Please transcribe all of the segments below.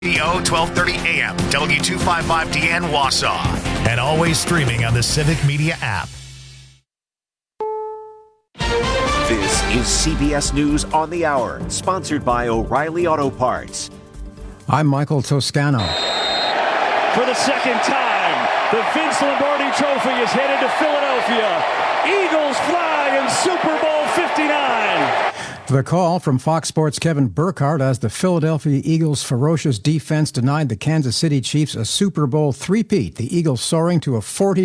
Radio 1230 AM, W255DN Wausau, and always streaming on the Civic Media app. This is CBS News on the Hour, sponsored by O'Reilly Auto Parts. I'm Michael Toscano. For the second time, the Vince Lombardi Trophy is headed to Philadelphia. Eagles fly in Super Bowl 59. The call from Fox Sports' Kevin Burkhardt as the Philadelphia Eagles' ferocious defense denied the Kansas City Chiefs a Super Bowl three-peat, the Eagles soaring to a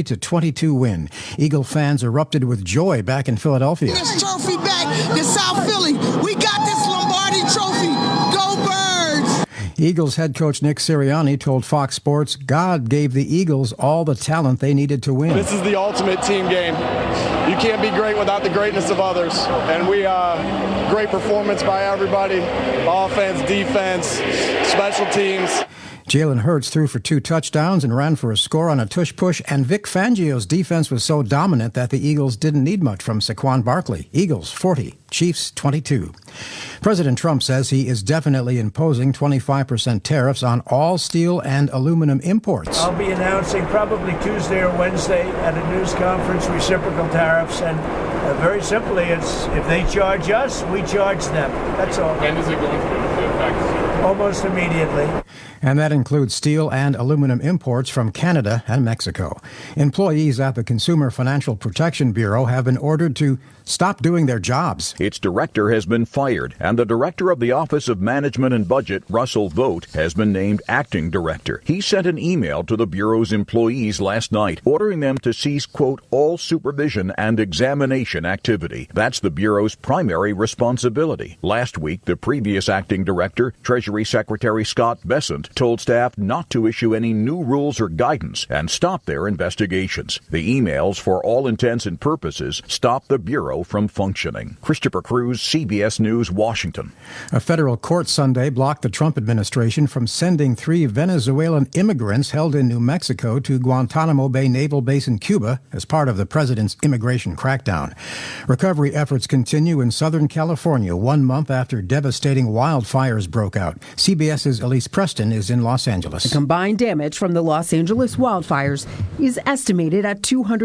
40-22 win. Eagle fans erupted with joy back in Philadelphia. This trophy back to South Philly. We got this Lombardi Trophy. Go Birds! Eagles head coach Nick Sirianni told Fox Sports God gave the Eagles all the talent they needed to win. This is the ultimate team game. You can't be great without the greatness of others. And great performance by everybody. Offense, defense, special teams. Jalen Hurts threw for 2 touchdowns and ran for a score on a tush-push, and Vic Fangio's defense was so dominant that the Eagles didn't need much from Saquon Barkley. Eagles 40, Chiefs 22. President Trump says he is definitely imposing 25% tariffs on all steel and aluminum imports. I'll be announcing probably Tuesday or Wednesday at a news conference reciprocal tariffs, and very simply, it's if they charge us, we charge them. That's all. When is it going to go into effect? Almost immediately. And that includes steel and aluminum imports from Canada and Mexico. Employees at the Consumer Financial Protection Bureau have been ordered to stop doing their jobs. Its director has been fired, and the director of the Office of Management and Budget, Russell Vogt, has been named acting director. He sent an email to the Bureau's employees last night, ordering them to cease, quote, all supervision and examination activity. That's the Bureau's primary responsibility. Last week, the previous acting director, Treasury Secretary Scott Bessent, told staff not to issue any new rules or guidance and stop their investigations. The emails, for all intents and purposes, stop the Bureau from functioning. Christopher Cruz, CBS News, Washington. A federal court Sunday blocked the Trump administration from sending 3 Venezuelan immigrants held in New Mexico to Guantanamo Bay Naval Base in Cuba as part of the president's immigration crackdown. Recovery efforts continue in Southern California 1 month after devastating wildfires broke out. CBS's Elise Preston is in Los Angeles. The combined damage from the Los Angeles wildfires is estimated at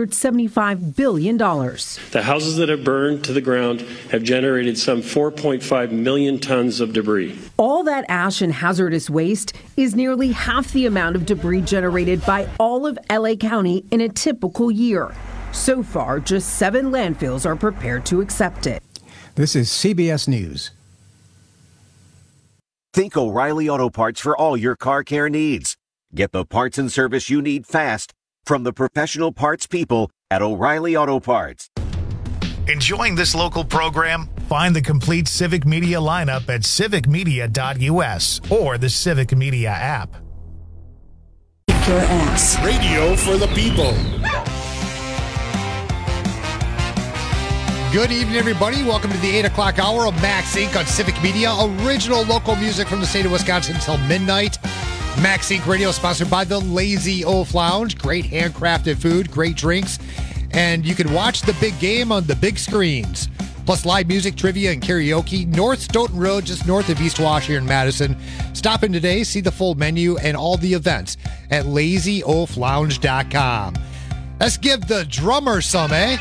$275 billion. The houses that have burned to the ground have generated some 4.5 million tons of debris. All that ash and hazardous waste is nearly half the amount of debris generated by all of LA County in a typical year. So far, just 7 landfills are prepared to accept it. This is CBS News. Think O'Reilly Auto Parts for all your car care needs. Get the parts and service you need fast from the professional parts people at O'Reilly Auto Parts. Enjoying this local program? Find the complete Civic Media lineup at civicmedia.us or the Civic Media app. Your ass. Radio for the people. Good evening, everybody. Welcome to the 8 o'clock hour of Max Inc. on Civic Media. Original local music from the state of Wisconsin until midnight. Max Inc. Radio sponsored by the Lazy Oaf Lounge. Great handcrafted food, great drinks. And you can watch the big game on the big screens. Plus live music, trivia, and karaoke. North Stoughton Road, just north of East Wash here in Madison. Stop in today, see the full menu and all the events at LazyOafLounge.com. Let's give the drummer some, eh?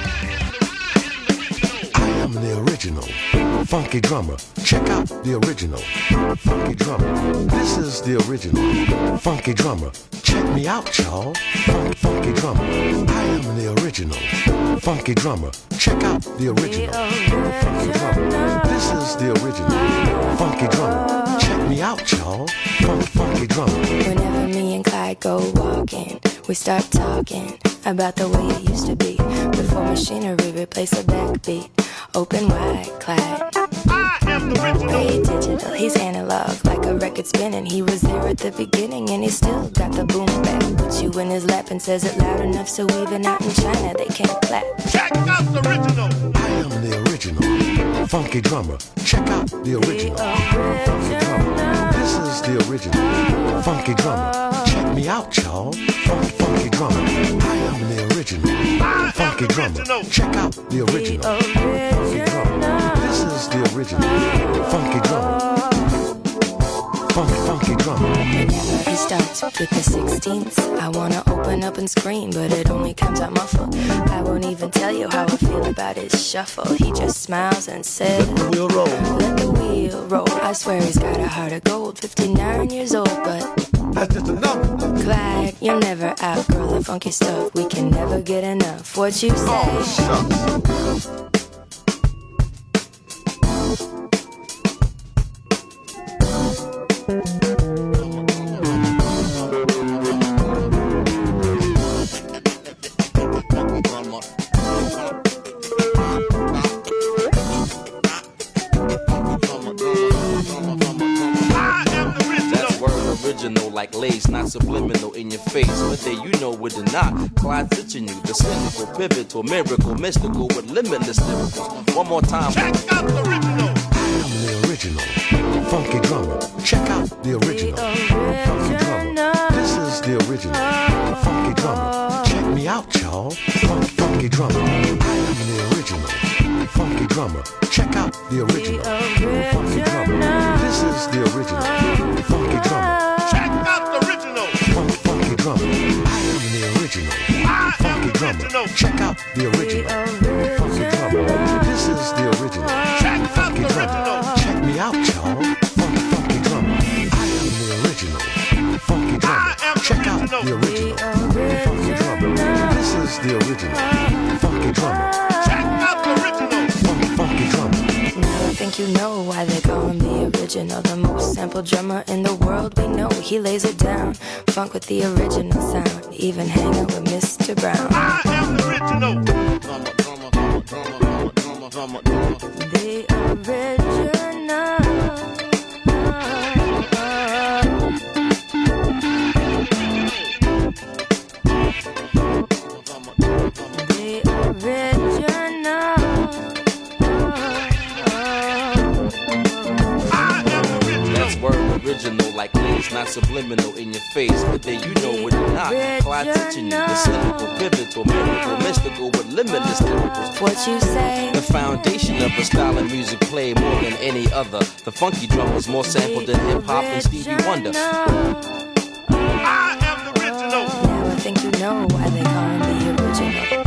I'm the original funky drummer. Check out the original funky drummer. This is the original funky drummer. Check me out, y'all. Funky drummer. I am the original funky drummer. Check out the original funky drummer. This is the original funky drummer. Check me out, y'all. Funky drummer. Whenever me and Clyde go walking, we start talking about the way it used to be before machinery replaced a backbeat. Open wide, Clyde. I am the original. Hey, digital, he's analog, like a record spinning. He was there at the beginning, and he still got the boom back. Puts you in his lap and says it loud enough so even out in China they can't clap. Check out the original. I am the original funky drummer. Check out the original funky drummer. This is the original funky drummer. Check me out, y'all. Funky drummer. I am the original funky drummer. Check out the original funky drummer. This is the original funky drummer. funky drummer. Whenever he starts with the 16ths, I wanna open up and scream, but it only comes out muffled. I won't even tell you how I feel about his shuffle. He just smiles and says, Let the wheel roll. Let the wheel roll. I swear he's got a heart of gold. 59 years old, but that's just a number. Clyde, you'll never outgrow the funky stuff. We can never get enough. What you say? Oh, shucks. Like lace, not subliminal in your face. Whether you know it or not, Clyde's itching you. The cynical, pivotal, miracle, mystical with limitless lyricals. One more time. Check out the original. The original funky drummer. Check out the original funky drummer. This is the original funky drummer. Check me out, y'all. Funky drummer. I am the original funky drummer. Check out the original funky drummer. This is the original funky drummer. Funky drummer. I am the original funky drummer. Check out the original funky drummer. This is the original funky drummer. Check me out, y'all. Funky drummer. I am the original funky drummer. Check out the original funky drummer. This is the original funky drummer. Check out the original funky drummer. I think you know why they call him the original, the most sampled drummer in the world. We know he lays it down, funk with the original sound, even hanging with Mr. Brown. I am the original. The original. Original like lace, not subliminal in your face. Whether you know it or not, Clyde teaching you the cynical, pivotal, miracle, mystical with limitless lyricals. What you say? The foundation of a style of music played more than any other. The funky drum was more sampled than hip hop and Stevie Wonder. I am the original. Now I think you know why they call him the original.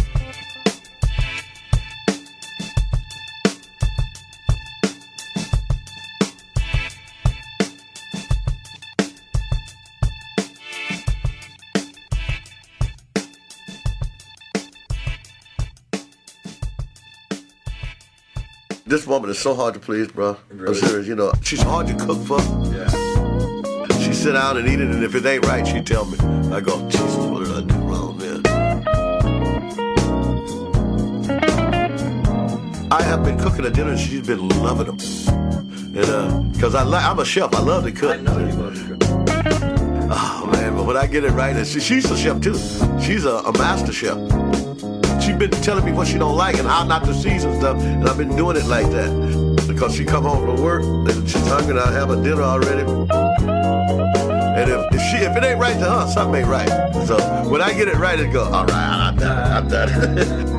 This woman is so hard to please, bro. Really? I'm serious. You know, she's hard to cook for. Yeah. She sit down and eat it, and if it ain't right, she tell me. I go, Jesus, what did I do wrong, man? I have been cooking a dinner, and she's been loving them. And because I'm a chef, I love to cook. I know you love to cook. Oh man, but when I get it right, and she's a chef too. She's a master chef. She's been telling me what she don't like and how not to season stuff, and I've been doing it like that. Because she come home from work, and she's hungry, and I have a dinner already. And if it ain't right to her, something ain't right. So when I get it right, it go, all right, I'm done.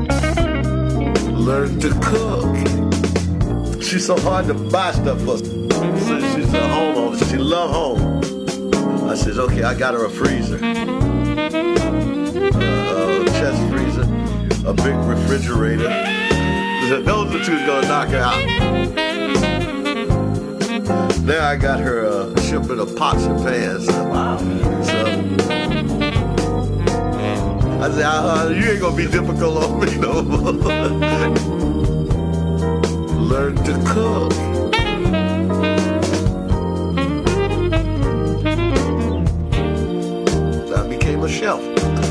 Learn to cook. She's so hard to buy stuff for. She's a homeowner. She love home. I says, okay, I got her a freezer, a chest freezer, a big refrigerator. Those are two gonna knock her out. There I got her a shipment of pots and pans. Wow. So I said, you ain't gonna be difficult on me no more. Learn to cook. So I became a chef.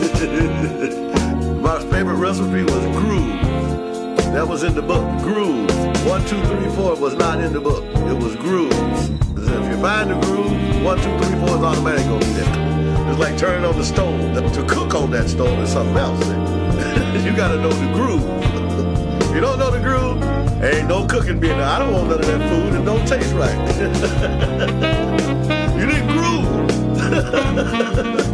My favorite recipe was groove. That was in the book. Grooves. 1, 2, 3, 4 was not in the book. It was grooves. If you find the groove, 1, 2, 3, 4 is automatic gonna be there. It's like turning on the stove. To cook on that stove is something else. You gotta know the groove. If you don't know the groove, ain't no cooking being there. I don't want none of that food. It don't taste right. You didn't groove.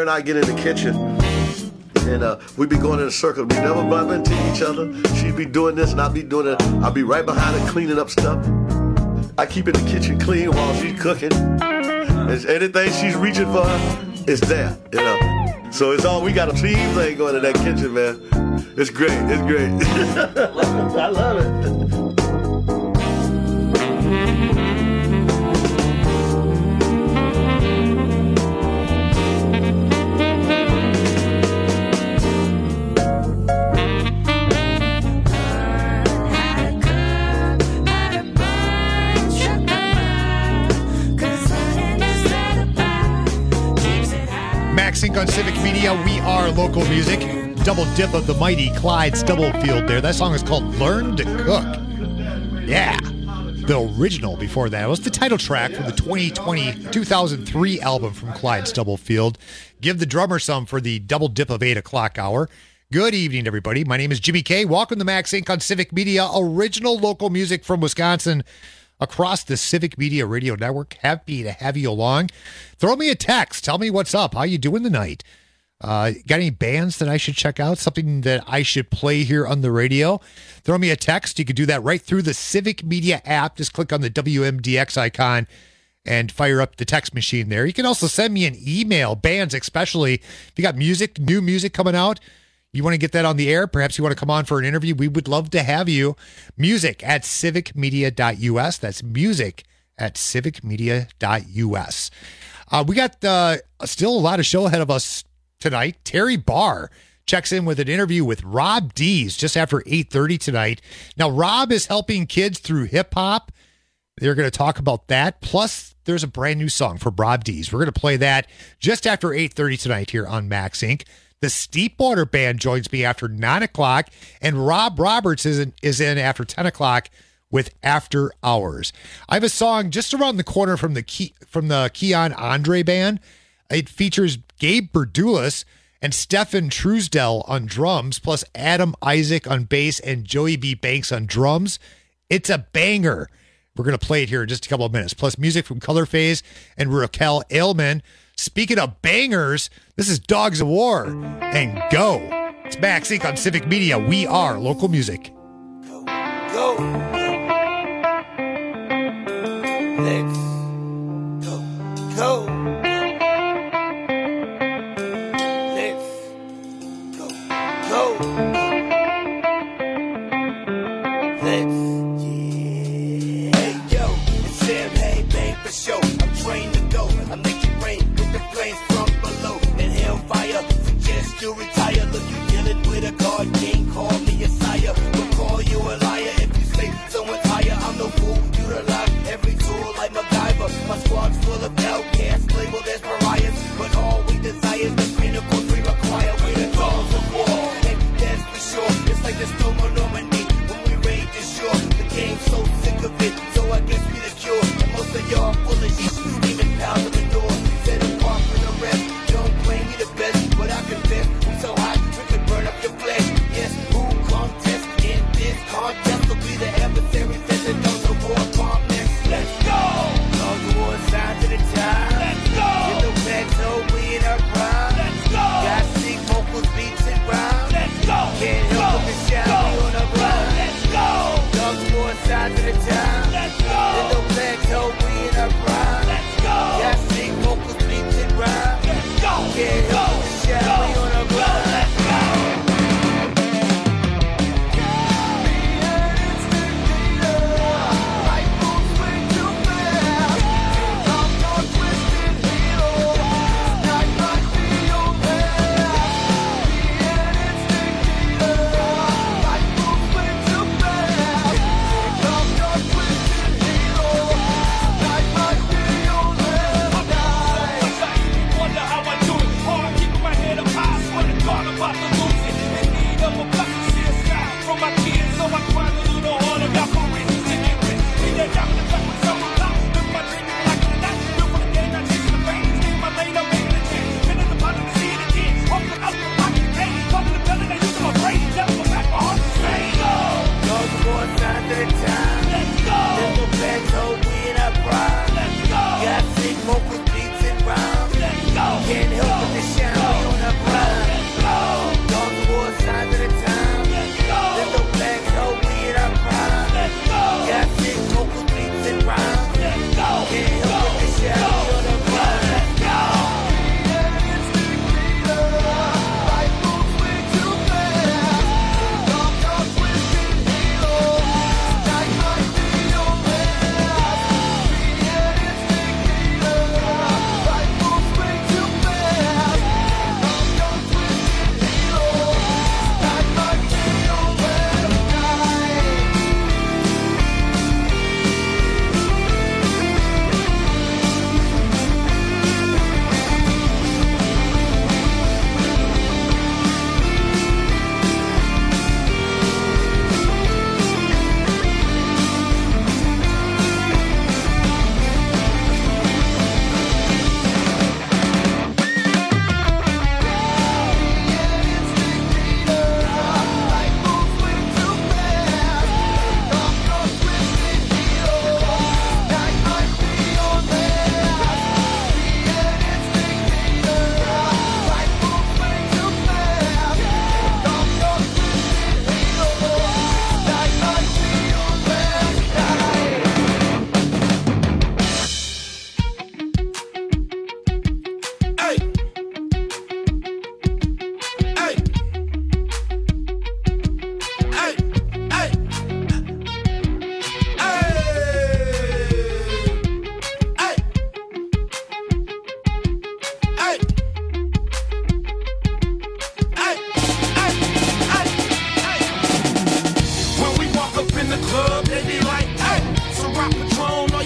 and I get in the kitchen, and we be going in a circle. We never bump into each other. She be doing this, and I be doing it. I'll be right behind her cleaning up stuff. I keep in the kitchen clean while she's cooking. And anything she's reaching for, it's there, you know. So it's all, we got a team thing going in that kitchen, man. It's great, it's great. I love it. MaxInc on Civic Media. We are local music. Double dip of the mighty Clyde Stubblefield there. That song is called Learn to Cook. Yeah. The original before that was the title track from the 2003 album from Clyde Stubblefield. Give the drummer some for the double dip of 8 o'clock hour. Good evening, everybody. My name is Jimmy K. Welcome to MaxInc on Civic Media. Original local music from Wisconsin. Across the Civic Media Radio Network. Happy to have you along. Throw me a text. Tell me what's up. How you doing tonight? Got any bands that I should check out? Something that I should play here on the radio? Throw me a text. You can do that right through the Civic Media app. Just click on the WMDX icon and fire up the text machine there. You can also send me an email, bands especially. If you got music, new music coming out, you want to get that on the air? Perhaps you want to come on for an interview? We would love to have you. music@civicmedia.us. That's music@civicmedia.us. We got still a lot of show ahead of us tonight. Terry Barr checks in with an interview with Rob Dees just after 8:30 tonight. Now, Rob is helping kids through hip-hop. They're going to talk about that. Plus, there's a brand new song for Rob Dees. We're going to play that just after 8:30 tonight here on MaxInc. The Steepwater Band joins me after 9 o'clock, and Rob Roberts is in after 10 o'clock with After Hours. I have a song just around the corner from the Keon Andre Band. It features Gabe Berdulis and Stefan Truesdell on drums, plus Adam Isaac on bass and Joey B. Banks on drums. It's a banger. We're going to play it here in just a couple of minutes, plus music from Color Phase and Raquel Ailman. Speaking of bangers, this is Dogs of War and Go. It's MaxInc on Civic Media. We are local music. Go. Let's go. Go. Let's go. Go. Let's. Yeah. Hey, yo. It's Sam. Hey, babe, for sure. I'm trained to go. I'm making rain. The flames from below and hellfire. Suggest you retire. Look, you dealing with a god king. Call me a sire. We'll call you a liar if you say someone's higher. I'm no fool. Utilize every tool like MacGyver. My squad's full of outcasts labeled as pariahs. But all we desire is the pinnacle we require. We're the dogs of war. And that's for sure. It's like the storm on Normandy when we raid the shore. The game's so sick of it. So I guess we the cure. And most of y'all full of shit. Screaming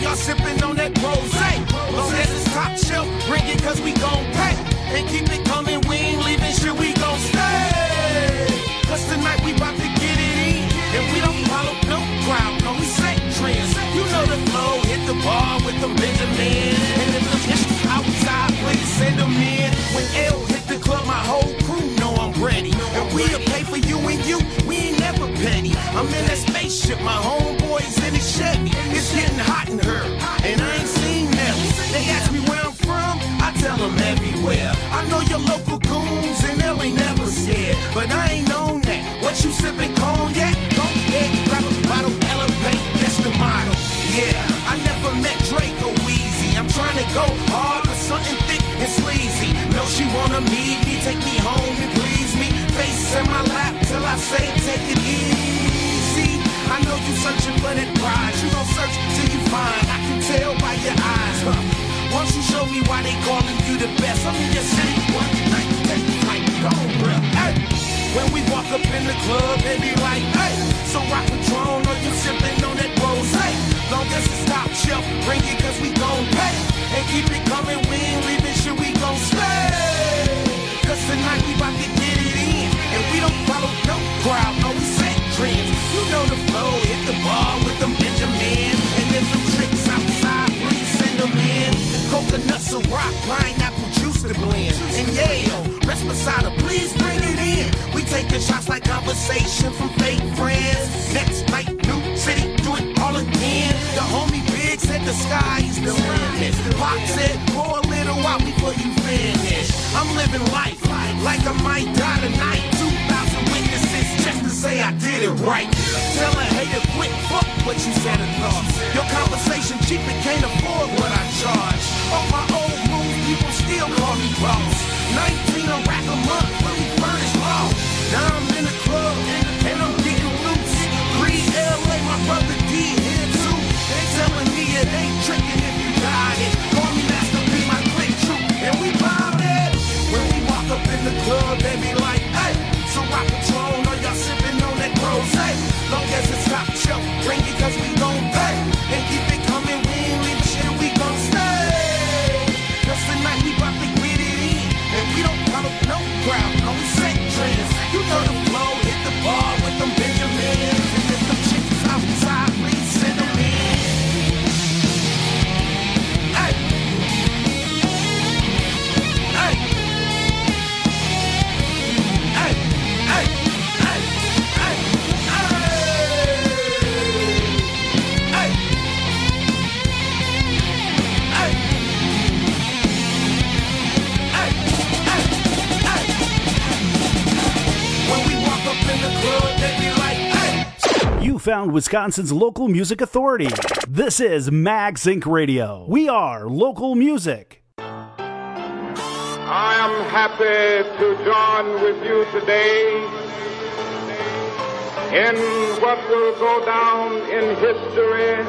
y'all sipping on that rosé. Long as it's top shelf, bring it cause we gon' pay. And keep it coming, we ain't leaving shit, we gon' stay. Cause tonight we bout to get it in. And we don't follow no crowd, no, we set trends. You know the flow, hit the bar with them Benjamin. And if the outside, please send them in. When L hit the club, my whole crew know I'm ready. And we'll pay for you and you, we ain't never petty. I'm in that spaceship, my homeboys in the Chevy. It's getting hot in her, and I ain't seen Nelly. They ask me where I'm from, I tell them everywhere. I know your local goons, and L ain't never scared. But I ain't known that. What you sipping, cognac? Go ahead, grab a bottle, elevate, that's the motto. Yeah, I never met Drake or Weezy. I'm trying to go hard with something thick and sleazy. No, she wanna meet me, take me home and please me. Face in my lap till I say take it easy. I know you searching for that prize. You gon' search till you find. I can tell by your eyes, huh? Once you show me why they calling you the best, I'm in your city one night, take me like go real. Hey, when we walk up in the club, they be like, hey, so rock Patron or you sipping on that rosé. Long as it's top shelf, bring it cause we gon' pay. And keep it coming, we ain't leaving shit, we gon' stay. Cause tonight we bout to get it in. And we don't follow no crowd, no, we set trends. You know the flow, hit the bar with them Benjamin. And if them tricks outside, please send them in. Coconuts or rock, pineapple juice to blend. And yeah, rest beside her, please bring it in. We taking shots like conversation from fake friends. Next night, new city, do it all again. The homie Big said the sky is the limit. Pop said, pour a little out before you finish. I'm living life like I might die tonight. 2,000 witnesses just to say I did it right. Tell a hater quit, fuck what you said and thought. Your conversation cheap and can't afford what I charge. On my old move, people still call me boss. 19 a rack a month, fully furnished law. Now I'm in the club and I'm getting loose. 3 LA, my brother D here too. They telling me it ain't tricking if you got it. Call me Master P, my click troop, and we bout it. When we walk up in the club, they be like, hey, so rock Patron or y'all sipping on that rosé. Long as it's top shelf, bring it cause we gon' pay. And keep it coming, we ain't leaving shit, we gon' stay. Cause tonight we bout to get it in. And we don't follow no crowd, no we set trends. You know the flow, hit the bar with them Benjamins. And if them chicks outside, please send them in. Hey! Hey! Hey! Hey! Hey! Hey! Hey! Hey! When we walk up in the club, they be like, hey! You found Wisconsin's local music authority. This is Mag Sync Radio. We are local music. I am happy to join with you today in what will go down in history.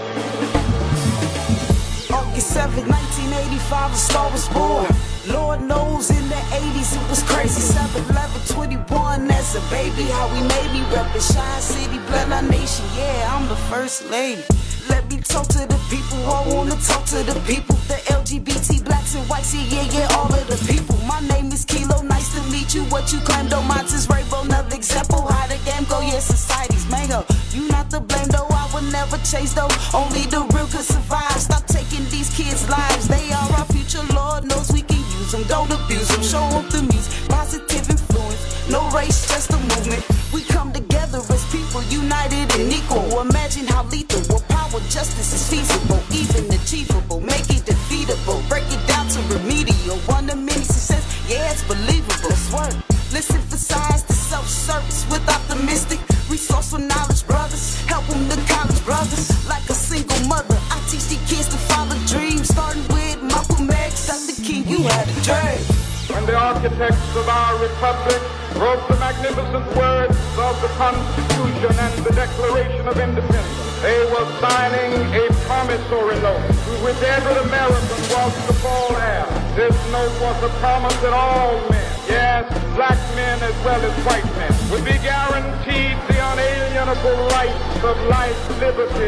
August 7, 1985, a star was born. Lord knows in the 80s it was crazy. 7/11/21 as a baby, how we made me reppin' Shine City, Bloodline Nation. Yeah, I'm the first lady. Let me talk to the people. I wanna talk to the people. The LGBT, blacks and whites, yeah, all of the people. My name is Kilo, nice to meet you. What you claim, though, mine is rainbow. Another example, how the game go, yeah, society's mango. You not to blame, though, I would never chase, though. Only the real could survive. Stop taking these kids' lives. They are our future, Lord knows we can use them. Don't abuse them, show them the music. Positive influence, no race, just a movement. We come together as people, united and equal. Imagine how lethal, what power, justice is feasible, even achievable. Make it defeatable, break it down to remedial. One of many success, yeah, it's believable. Let's work. Let's emphasize the self-service with optimistic, resourceful knowledge, brothers. Help them to college, brothers. Like a single mother, I teach the kids to follow dreams. Starting with Malcolm X, Dr. King, you had a dream. When the architects of our republic wrote the magnificent words of the Constitution and the Declaration of Independence, they were signing a promissory note to which every American was to fall heir. This note was a promise that all men, yes, black men as well as white men, would be guaranteed the unalienable rights of life, liberty,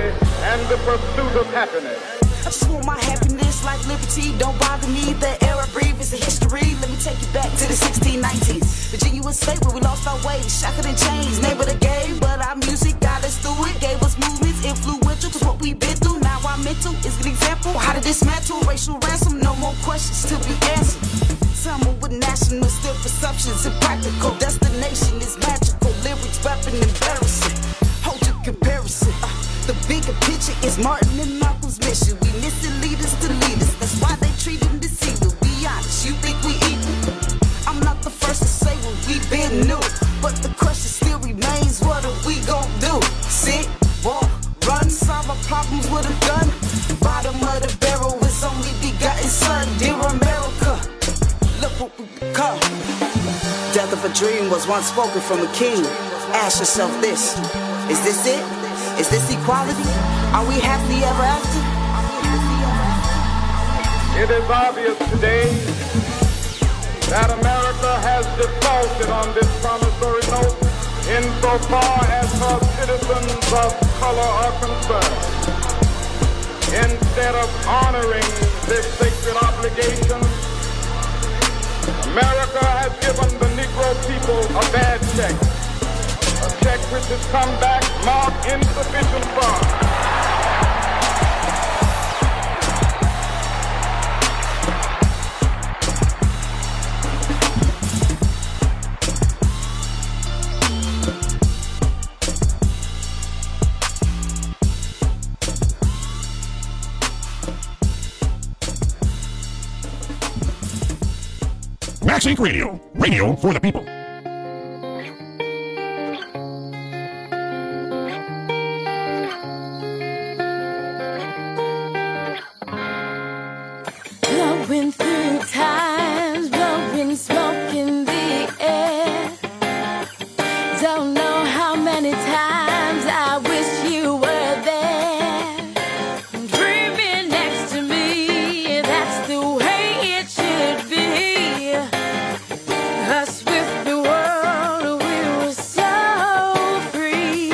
and the pursuit of happiness. I just want my happiness like liberty. Don't bother me. The air I breathe is a history. Let me take you back to the 1619s. Virginia was state where we lost our way. Shackled and chains, name of the game. But our music got us through it. Gave us movements, influential. Cause what we've been through, now our mental is an example. How to dismantle racial ransom. No more questions to be answered. Summer with national, still perceptions. Impractical destination is magical. Lyrics rapping embarrassing. Hold your comparison. The bigger picture is Martin and Malcolm's mission. We missing leaders to lead us. That's why they treat them deceiving. Be honest, you think we equal? I'm not the first to say what we've been new, but the question still remains. What are we gon' do? Sit, walk, run, solve our problems with a gun. Bottom of the barrel is only begotten son. Dear America, look what we become. Death of a dream was once spoken from a king. Ask yourself this: is this it? Is this equality? Are we happily ever after? It is obvious today that America has defaulted on this promissory note insofar as her citizens of color are concerned. Instead of honoring this sacred obligation, America has given the Negro people a bad check. A check which has come back marked insufficient funds. Max Inc. Radio. Radio for the people. Blowing through times, blowing smoke in the air. Don't know how many times I wish you were there. Dreaming next to me, that's the way it should be. Us with the world, we were so free.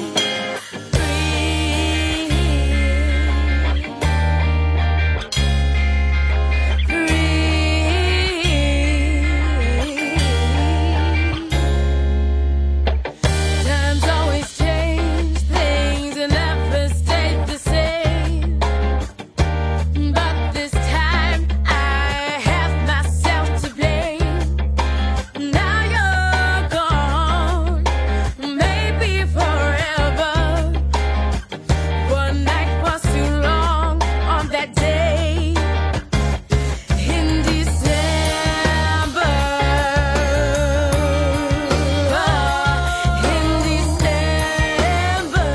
Times always change, things never stayed the same. But this time I have myself to blame. Now you're gone, maybe forever. One night was too long on that day in December. In December,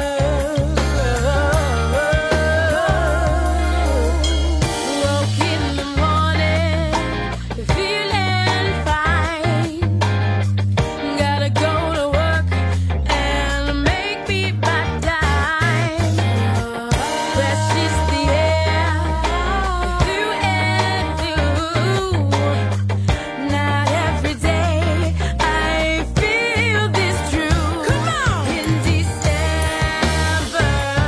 woke in the morning, feeling fine. Gotta go to work and make me my dime. Fresh is the air, through and through. Not every day I feel this true. Come on, in December,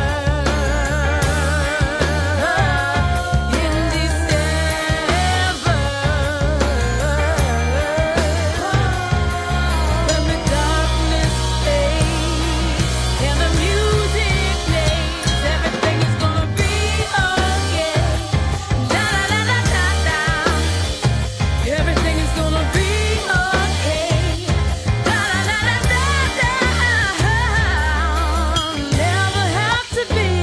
when the darkness fades and the music plays, everything is gonna be okay. Da da da da da da. Everything is gonna be okay. Da da da da da da. Never have to be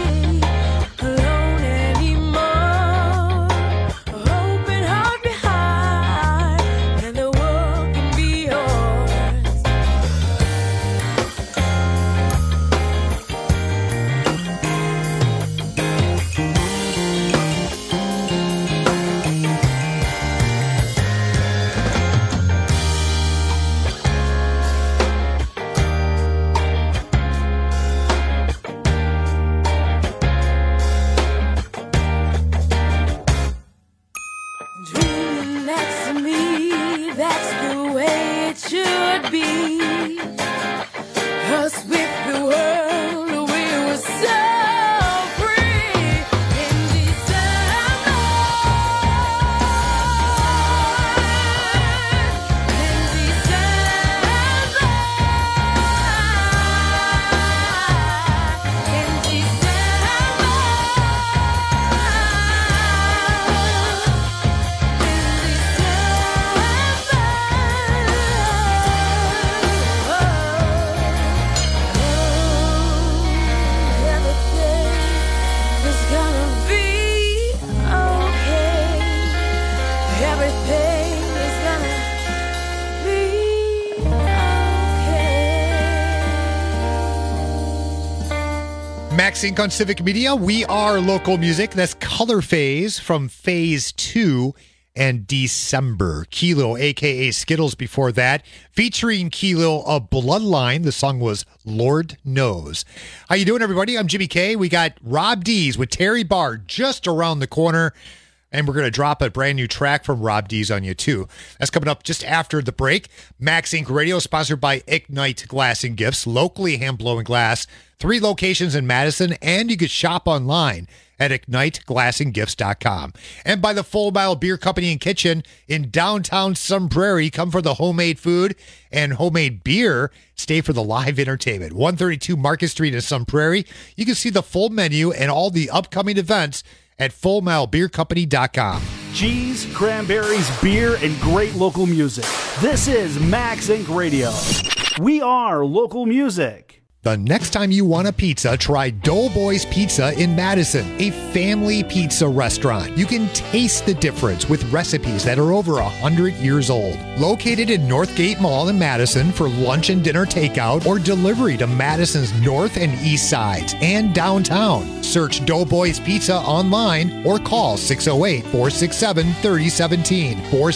alone anymore. Open heart behind, and the world can be yours. Dreaming next to me, that's the way it should be. Us with the world, we were so Max Inc. on Civic Media. We are local music. That's Color Phase from Phase 2 and December. Kilo, a.k.a. Skittles, before that. Featuring Kilo of Bloodline. The song was Lord Knows. How you doing, everybody? I'm Jimmy K. We got Rob D's with Terry Barr just around the corner. And we're going to drop a brand new track from Rob D's on you, too. That's coming up just after the break. Max Inc. Radio, sponsored by Ignite Glass and Gifts, locally hand-blowing glass, 3 locations in Madison, and you can shop online at IgniteGlassandGifts.com. And by the Full Mile Beer Company and Kitchen in downtown Sun Prairie. Come for the homemade food and homemade beer. Stay for the live entertainment. 132 Market Street in Sun Prairie. You can see the full menu and all the upcoming events at FullMileBeerCompany.com. Cheese, cranberries, beer, and great local music. This is Max Inc. Radio. We are local music. The next time you want a pizza, try Doughboys Pizza in Madison, a family pizza restaurant. You can taste the difference with recipes that are over 100 years old. Located in Northgate Mall in Madison for lunch and dinner takeout or delivery to Madison's north and east sides and downtown. Search Doughboys Pizza online or call 608-467-3017.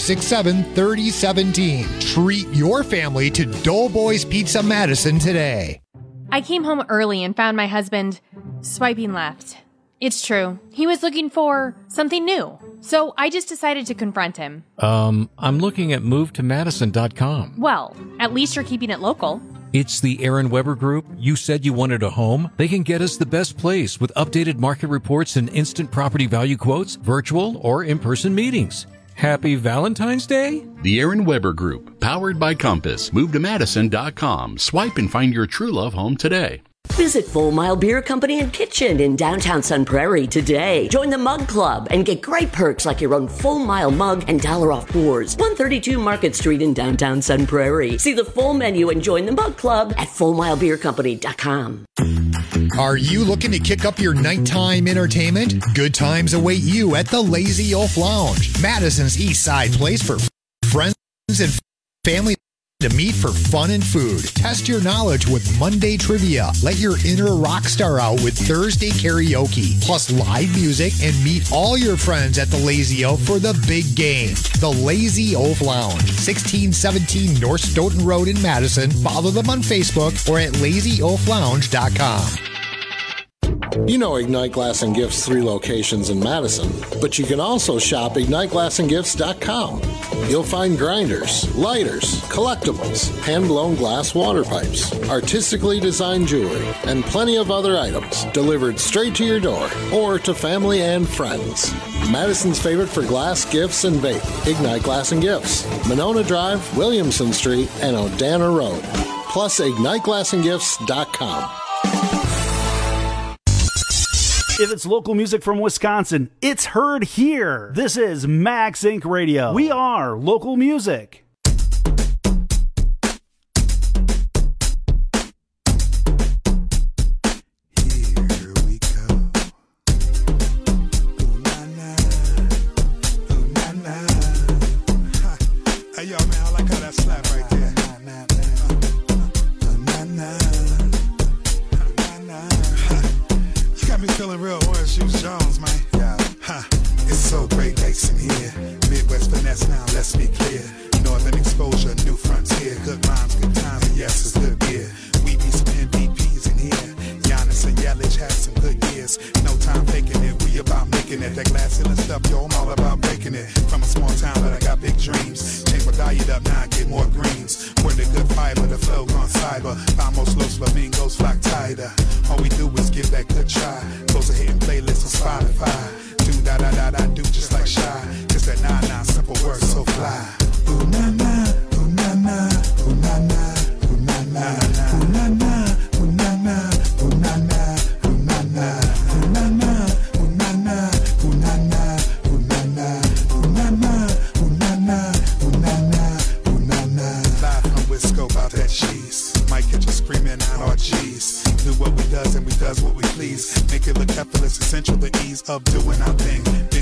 467-3017. Treat your family to Doughboys Pizza Madison today. I came home early and found my husband swiping left. It's true. He was looking for something new. So I just decided to confront him. I'm looking at movetomadison.com. Well, at least you're keeping it local. It's the Aaron Weber Group. You said you wanted a home. They can get us the best place with updated market reports and instant property value quotes, virtual or in-person meetings. Happy Valentine's Day? The Aaron Weber Group, powered by Compass. MoveToMadison.com. Swipe and find your true love home today. Visit Full Mile Beer Company and Kitchen in downtown Sun Prairie today. Join the Mug Club and get great perks like your own Full Mile mug and $1 off pours. 132 Market Street in downtown Sun Prairie. See the full menu and join the Mug Club at FullMileBeerCompany.com. Are you looking to kick up your nighttime entertainment? Good times await you at the Lazy Oaf Lounge, Madison's East Side place for friends and family to meet for fun and food. Test your knowledge with Monday Trivia. Let your inner rock star out with Thursday Karaoke, plus live music, and meet all your friends at the Lazy Oaf for the big game. The Lazy Oaf Lounge, 1617 North Stoughton Road in Madison. Follow them on Facebook or at LazyOafLounge.com. You know Ignite Glass and Gifts 3 locations in Madison, but you can also shop IgniteGlassandGifts.com. You'll find grinders, lighters, collectibles, hand-blown glass water pipes, artistically designed jewelry, and plenty of other items delivered straight to your door or to family and friends. Madison's favorite for glass, gifts, and vape. Ignite Glass and Gifts, Monona Drive, Williamson Street, and Odana Road. Plus IgniteGlassandGifts.com. If it's local music from Wisconsin, it's heard here. This is Max Inc. Radio. We are local music. Do what we does and we does what we please. Make it look effortless, essential, the ease of doing our thing.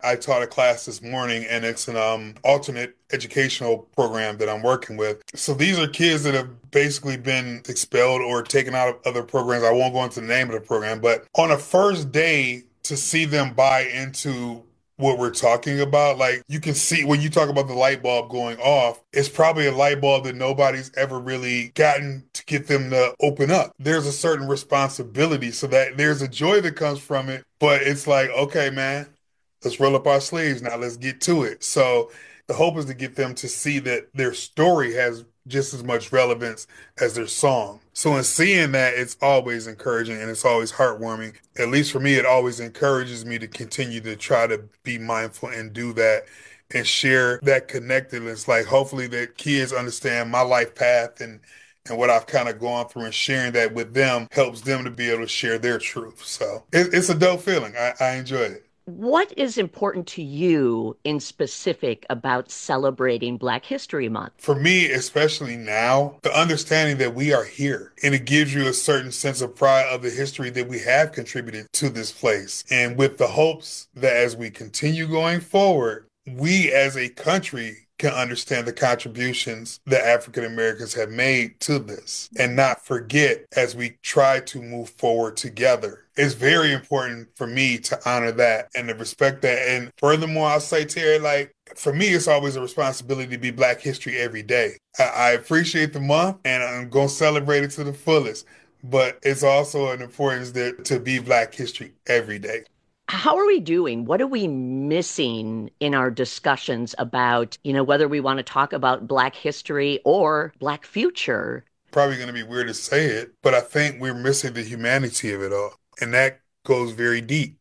I taught a class this morning, and it's an alternate educational program that I'm working with. So these are kids that have basically been expelled or taken out of other programs. I won't go into the name of the program, but on a first day, to see them buy into what we're talking about, like you can see when you talk about the light bulb going off, it's probably a light bulb that nobody's ever really gotten to get them to open up. There's a certain responsibility, so that there's a joy that comes from it, but it's like, okay, man, let's roll up our sleeves now, let's get to it. So the hope is to get them to see that their story has just as much relevance as their song. So in seeing that, it's always encouraging and it's always heartwarming. At least for me, it always encourages me to continue to try to be mindful and do that and share that connectedness. Like hopefully that kids understand my life path and what I've kind of gone through, and sharing that with them helps them to be able to share their truth. So it's a dope feeling. I enjoy it. What is important to you in specific about celebrating Black History Month? For me, especially now, the understanding that we are here, and it gives you a certain sense of pride of the history that we have contributed to this place. And with the hopes that as we continue going forward, we as a country can understand the contributions that African Americans have made to this and not forget as we try to move forward together. It's very important for me to honor that and to respect that. And furthermore, I'll say, Terry, like, for me, it's always a responsibility to be Black history every day. I appreciate the month and I'm going to celebrate it to the fullest, but it's also an importance to be Black history every day. How are we doing? What are we missing in our discussions about, whether we want to talk about Black history or Black future? Probably going to be weird to say it, but I think we're missing the humanity of it all. And that goes very deep.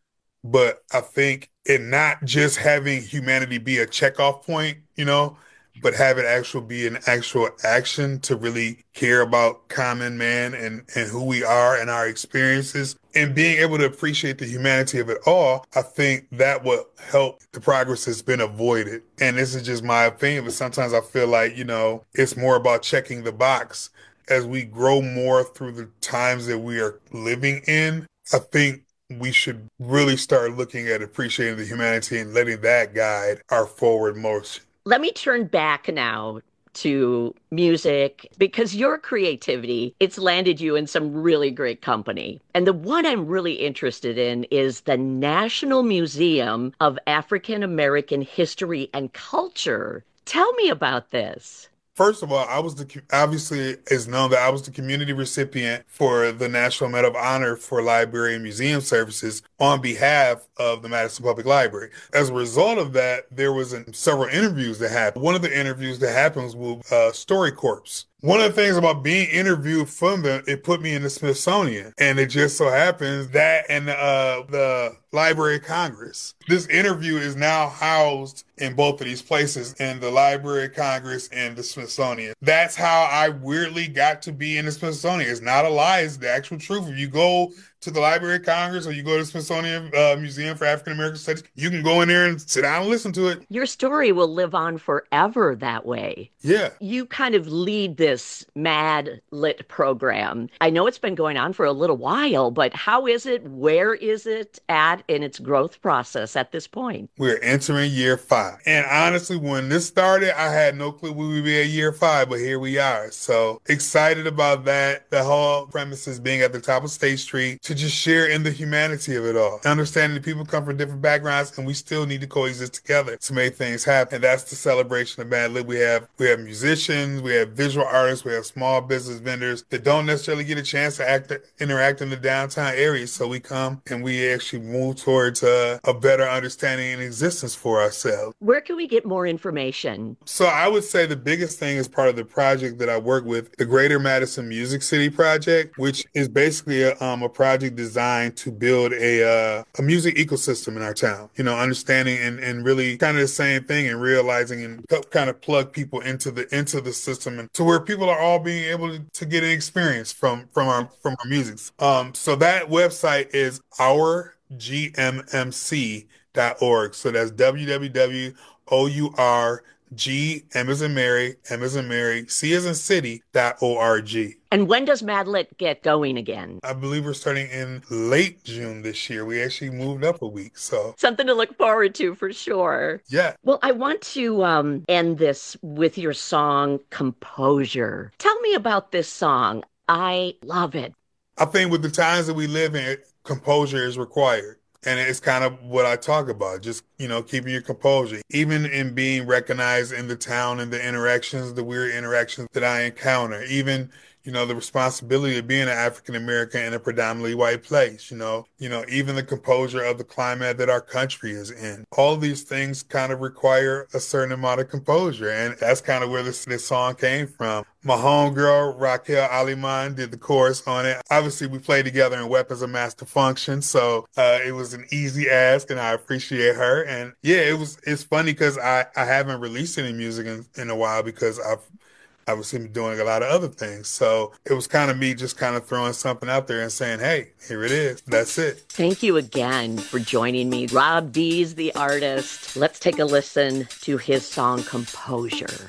But I think in not just having humanity be a checkoff point, but have it be an actual action to really care about common man and who we are and our experiences and being able to appreciate the humanity of it all. I think that will help the progress that's been avoided. And this is just my opinion, but sometimes I feel like, it's more about checking the box. As we grow more through the times that we are living in, I think we should really start looking at appreciating the humanity and letting that guide our forward motion. Let me turn back now to music, because your creativity, it's landed you in some really great company. And the one I'm really interested in is the National Museum of African American History and Culture. Tell me about this. First of all, obviously it's known that I was the community recipient for the National Medal of Honor for Library and Museum Services on behalf of the Madison Public Library. As a result of that, there was several interviews that happened. One of the interviews that happened was with StoryCorps. One of the things about being interviewed from them, it put me in the Smithsonian. And it just so happens that and the Library of Congress. This interview is now housed in both of these places, in the Library of Congress and the Smithsonian. That's how I weirdly got to be in the Smithsonian. It's not a lie, it's the actual truth. If you go to the Library of Congress or you go to the Smithsonian Museum for African American Studies, you can go in there and sit down and listen to it. Your story will live on forever that way. Yeah. You kind of lead this Mad Lit program. I know it's been going on for a little while, but how is it? Where is it at in its growth process at this point? We're entering year 5. And honestly, when this started, I had no clue we would be at year 5, but here we are. So excited about that. The whole premise is being at the top of State Street to just share in the humanity of it all. Understanding that people come from different backgrounds and we still need to coexist together to make things happen. And that's the celebration of Mad Lit. We have musicians, we have visual artists, we have small business vendors that don't necessarily get a chance to interact in the downtown area. So we come and we actually move towards a better understanding and existence for ourselves. Where can we get more information? So I would say the biggest thing is part of the project that I work with, the Greater Madison Music City Project, which is basically a project designed to build a music ecosystem in our town. Understanding and really kind of the same thing and realizing and help kind of plug people into the system and to where people are all being able to get an experience from our music. So that website is ourgmmc.org. So that's www.our G, M as in Mary, C as in city.org. And when does Madlit get going again? I believe we're starting in late June this year. We actually moved up a week, so. Something to look forward to for sure. Yeah. Well, I want to end this with your song, Composure. Tell me about this song. I love it. I think with the times that we live in, composure is required. And it's kind of what I talk about, just, keeping your composure. Even in being recognized in the town and the interactions, the weird interactions that I encounter. Even, the responsibility of being an African American in a predominantly white place, even the composure of the climate that our country is in. All these things kind of require a certain amount of composure. And that's kind of where this song came from. My homegirl, Raquel Aliman, did the chorus on it. Obviously, we played together in Weapons of Master Function, so it was an easy ask, and I appreciate her. And yeah, it's funny because I haven't released any music in a while because I've obviously been doing a lot of other things. So it was kind of me just kind of throwing something out there and saying, hey, here it is. That's it. Thank you again for joining me. Rob D's the artist. Let's take a listen to his song, Composure.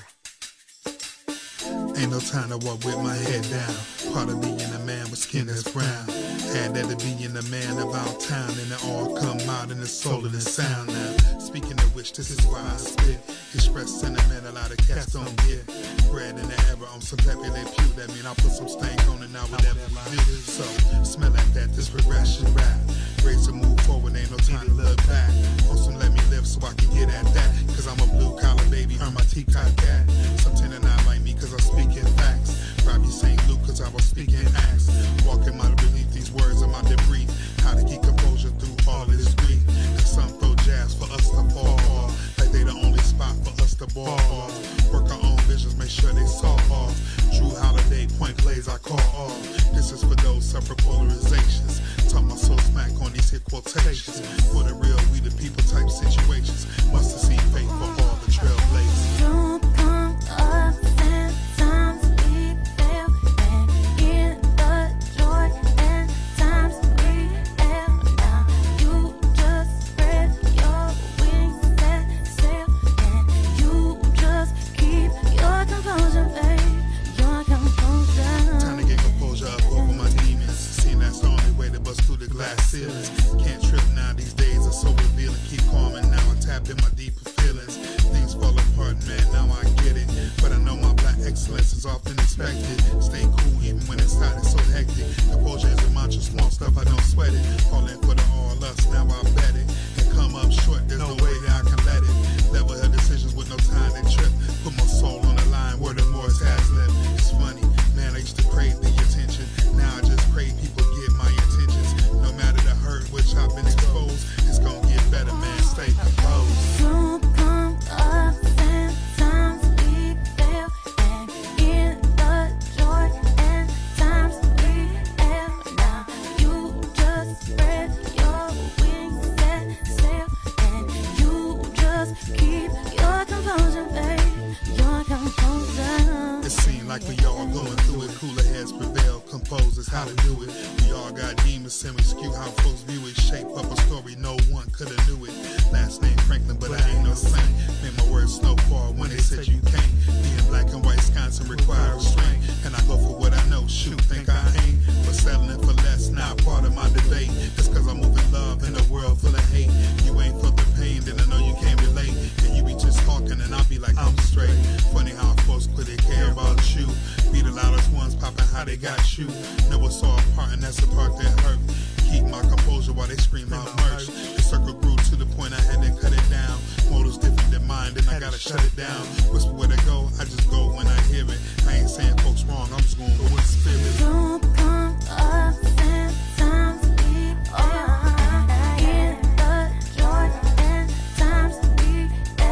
Ain't no time to walk with my head down. Part of being a man with skin that's brown. Add that to being a man about town, and it all come out in the soul of the sound now. Speaking of which, this is why I spit. Express sentiment a lot of cats don't get. Bred in the era, I'm some peppy they pew. That mean I'll put some stank on it now, whatever we do. So, smell like that, this progression rap. Raise to move forward, ain't no time to look back. On some let me live so I can get at that. Cause I'm a blue collar baby, earn my teacup cat. Some tend to not like me cause I'm speaking facts. Probably St. Luke cause I was speaking acts. Walking my beneath these words of my debris. How to keep composure through all of this grief. Cause some throw jabs for us to fall off. Like they the only spot for us to ball off. Work our own visions, make sure they saw off. True holiday point plays I call off. This is for those suffer polarizations. Talk my soul smack on these hit quotations. For the real, we the people type situations. Must have seen faith for all the trailblazers. Don't come up and times we fail, and in the joy and times we have. Now you just spread your wings and sail, and you just keep your composure, babe. Your composure. Time to get composure up over my demons. Seeing that's the only way to bust through the glass ceilings. Can't trip now, these days are so revealing. Keep calm and now I tapped in my deeper feelings. Things fall apart, man, now I get it. But I know my black excellence is often expected. Stay cool even when it's hot, it's so hectic. Composure is a mantra, small stuff, I don't sweat it. Calling for the all us, now I bet it. And come up short, there's no way that I can let it. Level her decisions with no time to trip. Put my soul on the line, word of Morris has left. It's funny, man, I used to crave the attention. Now I just crave people get my intentions. No matter the hurt which I've been exposed, it's gonna get better, man, stay composed. Don't come up and times we fail, and in the joy and times we have. Now you just spread your wings and sail, and you just keep your composure, babe. Your composure. It seemed like we all going through it. Cooler heads prevail, composers how to do it. We all got demons and we skew how folks view it. Shape up a story no one coulda knew it. Last name Franklin, but I ain't no saint. Made my words snowfall when they said you can't. Being black and white Wisconsin require restraint. And I go for what I know, shoot, think I ain't. But settling for less, not part of my debate. It's cause I'm moving love in a world full of hate. You ain't felt the pain, then I know you can't relate. And you be just talking and I'll be like, I'm straight. Funny how folks put their care about you. Be the loudest ones popping how they got you. Never saw a part and that's the part that hurt. Keep my composure while they scream out merch. The circle grew to the point I had to cut it down. Motives different than mine, then I gotta shut it down. Whisper where to go, I just go when I hear it. I ain't saying folks wrong, I'm just going with the spirit. Don't come up and times we fail, in the joy and times we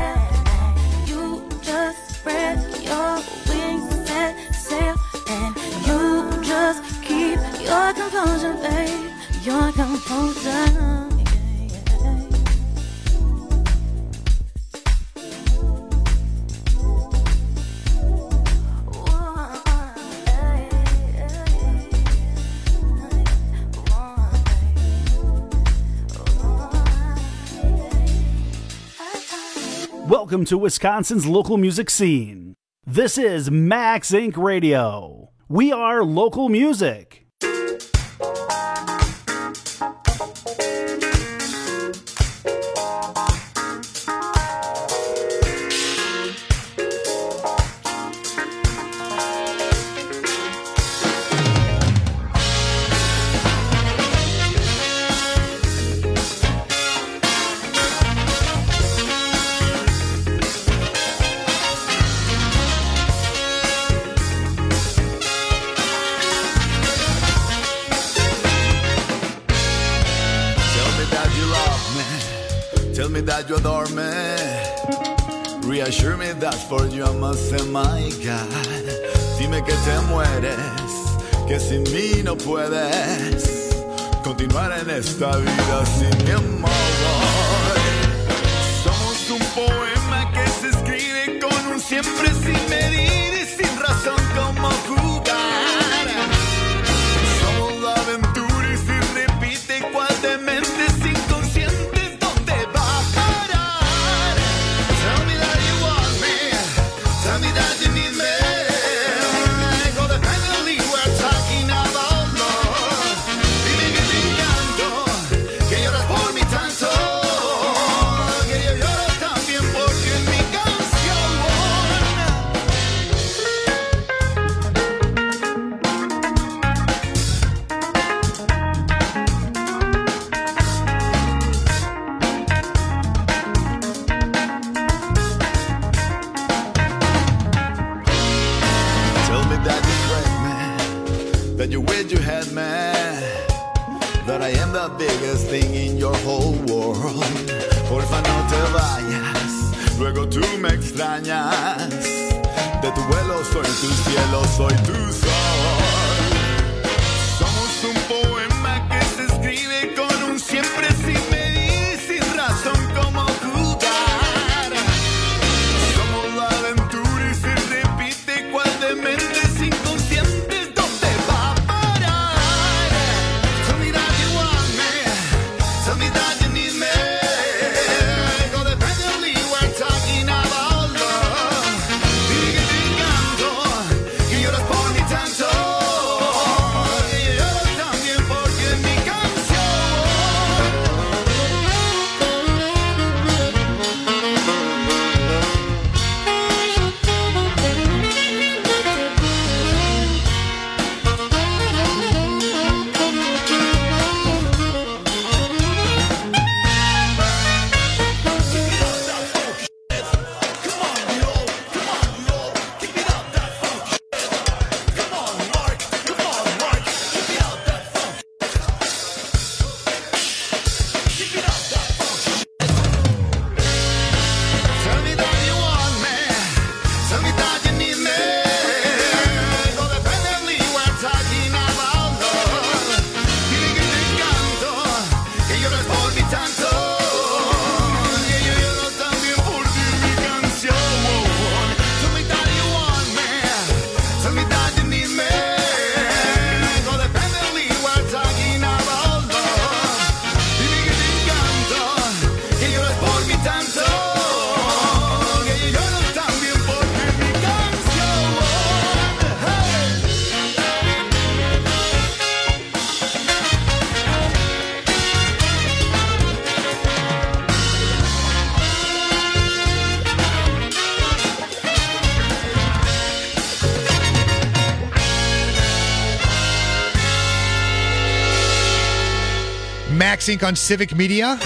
have. You just spread your wings and sail, and you just keep your composure, babe. Your composure. Welcome to Wisconsin's local music scene. This is Max Inc. Radio. We are local music. That you adore me, reassure me that for you I must say my God. Dime que te mueres, que sin mí no puedes continuar en esta vida sin mi amor. Somos un poema que se escribe con un siempre sin medir y sin razón como jugar. Somos la aventura y si repite cual de mentes inconscientes. Biggest thing in your whole world. Porfa no te vayas, luego tú me extrañas. De tu vuelo soy tu cielo, soy tu sol. Somos un poema que se escribe con un siempre sin medir, sin razón como jugar. Somos la aventura y se repite cual de mentes inconscientes. ¿Dónde va a parar? Tell me that you want me. Tell me that you need me. Codependently we're talking about love. Dime que te encanto, que lloras por mí tanto. Que yo también porque es mi canción. Max Inc. on Civic Media.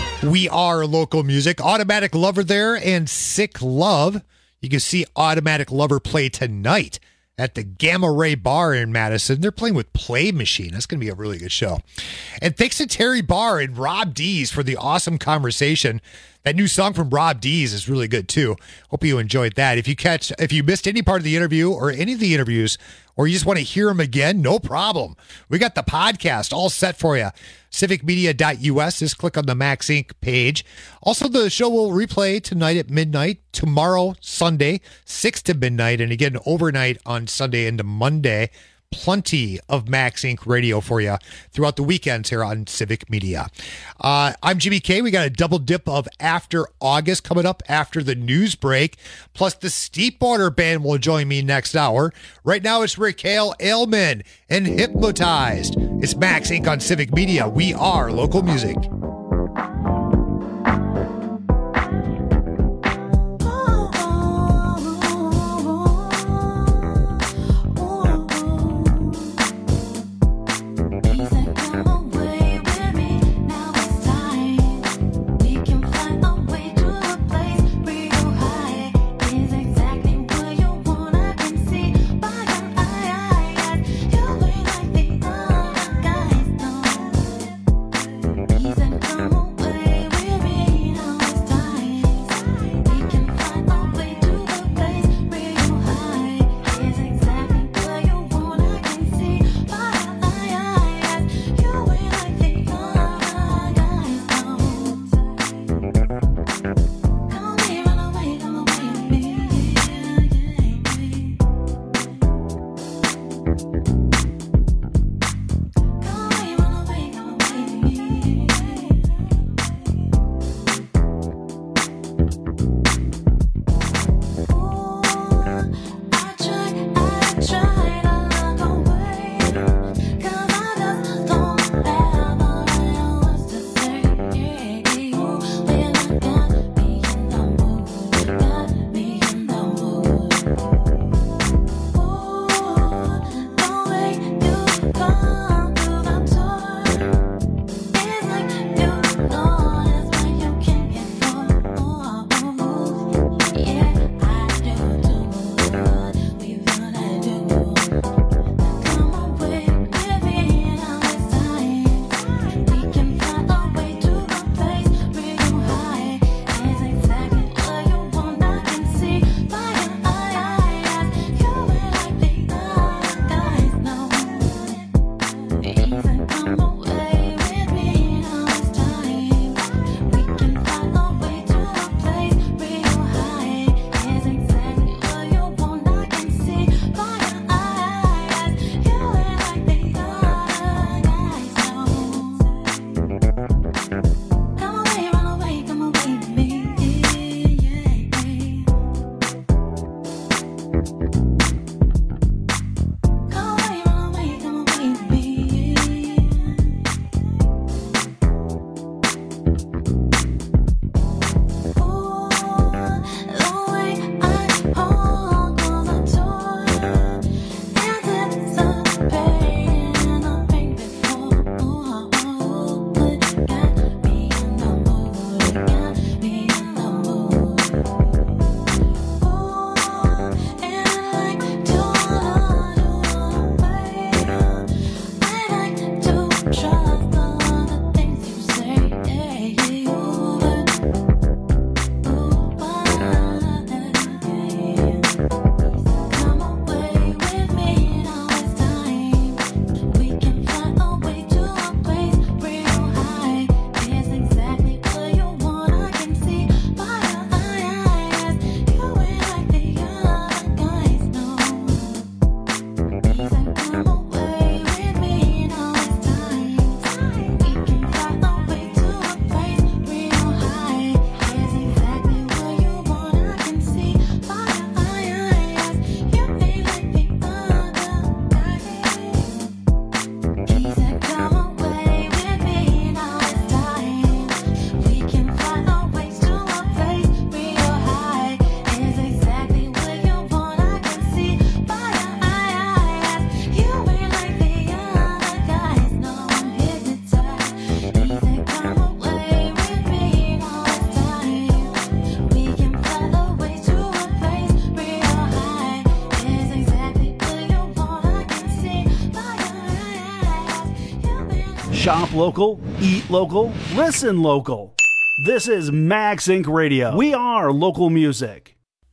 We are local music. Automatic Lover there and Sick Love. You can see Automatic Lover play tonight at the Gamma Ray Bar in Madison. They're playing with Play Machine. That's going to be a really good show. And thanks to Terry Barr and Rob Dees for the awesome conversation. That new song from Rob Dees is really good too. Hope you enjoyed that. If you missed any part of the interview or any of the interviews, or you just want to hear them again, no problem. We got the podcast all set for you. civicmedia.us. Just click on the Max Inc. page. Also, the show will replay tonight at midnight, tomorrow, Sunday, 6 to midnight, and again overnight on Sunday into Monday. plenty of Max Inc. radio for you throughout the weekends here on Civic Media. I'm Jimmy K. We got a double dip of After August coming up after the news break. Plus, the Steepwater Band will join me next hour. Right now, it's Raquel Ailman and Hypnotized. It's Max Inc. on Civic Media. We are local music. Shop local, eat local, listen local. This is Max Inc. Radio. We are local music.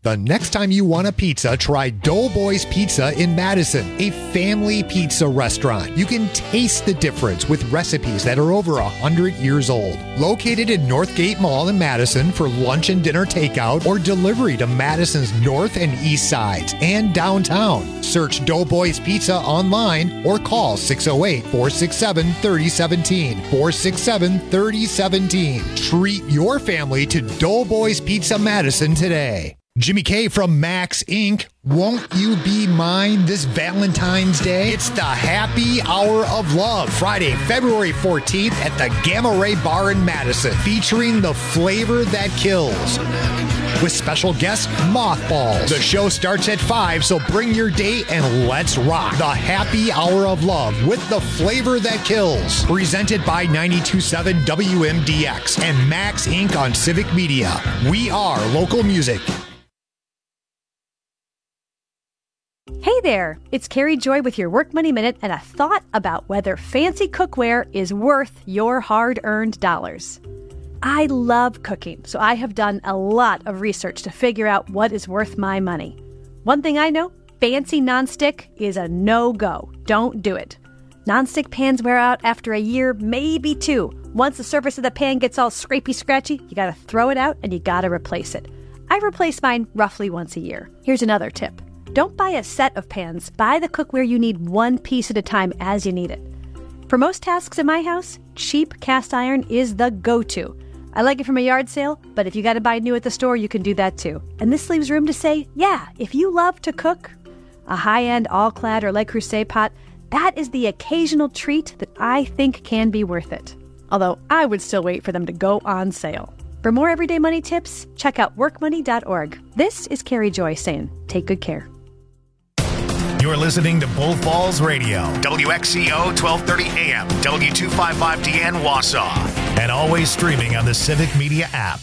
The next time you want a pizza, try Doughboys Pizza in Madison, a family pizza restaurant. You can taste the difference with recipes that are over 100 years old. Located in Northgate Mall in Madison for lunch and dinner takeout or delivery to Madison's north and east sides and downtown. Search Doughboys Pizza online or call 608-467-3017. 467-3017. Treat your family to Doughboys Pizza Madison today. Jimmy K from Max Inc. Won't you be mine this Valentine's Day? It's the Happy Hour of Love, Friday, February 14th at the Gamma Ray Bar in Madison, featuring the flavor that kills. With special guest Mothballs. The show starts at 5, so bring your date and let's rock. The Happy Hour of Love with the flavor that kills. Presented by 92.7 WMDX and Max Inc. on Civic Media. We are local music. Hey there, it's Carrie Joy with your Work Money Minute and a thought about whether fancy cookware is worth your hard-earned dollars. I love cooking, so I have done a lot of research to figure out what is worth my money. One thing I know, fancy nonstick is a no-go. Don't do it. Nonstick pans wear out after a year, maybe 2. Once the surface of the pan gets all scrapey-scratchy, you gotta throw it out and you gotta replace it. I replace mine roughly once a year. Here's another tip. Don't buy a set of pans. Buy the cookware you need one piece at a time as you need it. For most tasks in my house, cheap cast iron is the go-to. I like it from a yard sale, but if you gotta buy new at the store, you can do that too. And this leaves room to say, yeah, if you love to cook, a high-end all-clad or Le Creuset pot, that is the occasional treat that I think can be worth it. Although I would still wait for them to go on sale. For more everyday money tips, check out workmoney.org. This is Carrie Joy saying, take good care. You're listening to Bull Falls Radio, WXCO 1230 AM, W255DN Wausau, and always streaming on the Civic Media app.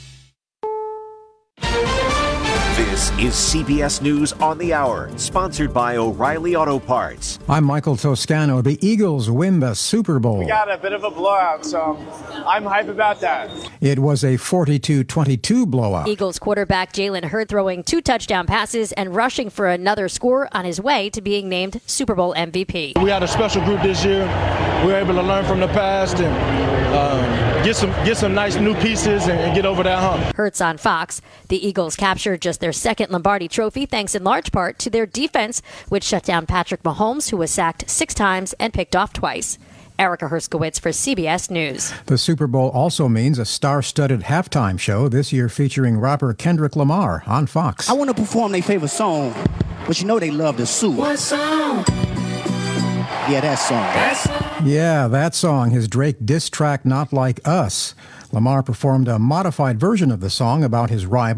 This is CBS News on the Hour, sponsored by O'Reilly Auto Parts. I'm Michael Toscano. The Eagles win the Super Bowl. We got a bit of a blowout, so I'm hype about that. It was a 42-22 blowout. Eagles quarterback Jalen Hurts throwing 2 touchdown passes and rushing for another score on his way to being named Super Bowl MVP. We had a special group this year. We were able to learn from the past and get some nice new pieces and get over that hump. Hurts on Fox. The Eagles captured just their second Lombardi trophy thanks in large part to their defense, which shut down Patrick Mahomes, who was sacked 6 times and picked off twice. Erica Herskowitz for CBS News. The Super Bowl also means a star-studded halftime show this year featuring rapper Kendrick Lamar on Fox. I want to perform their favorite song, but you know they love the sue. What song? Yeah, that song. Yeah, that song, his Drake diss track, Not Like Us. Lamar performed a modified version of the song about his rival.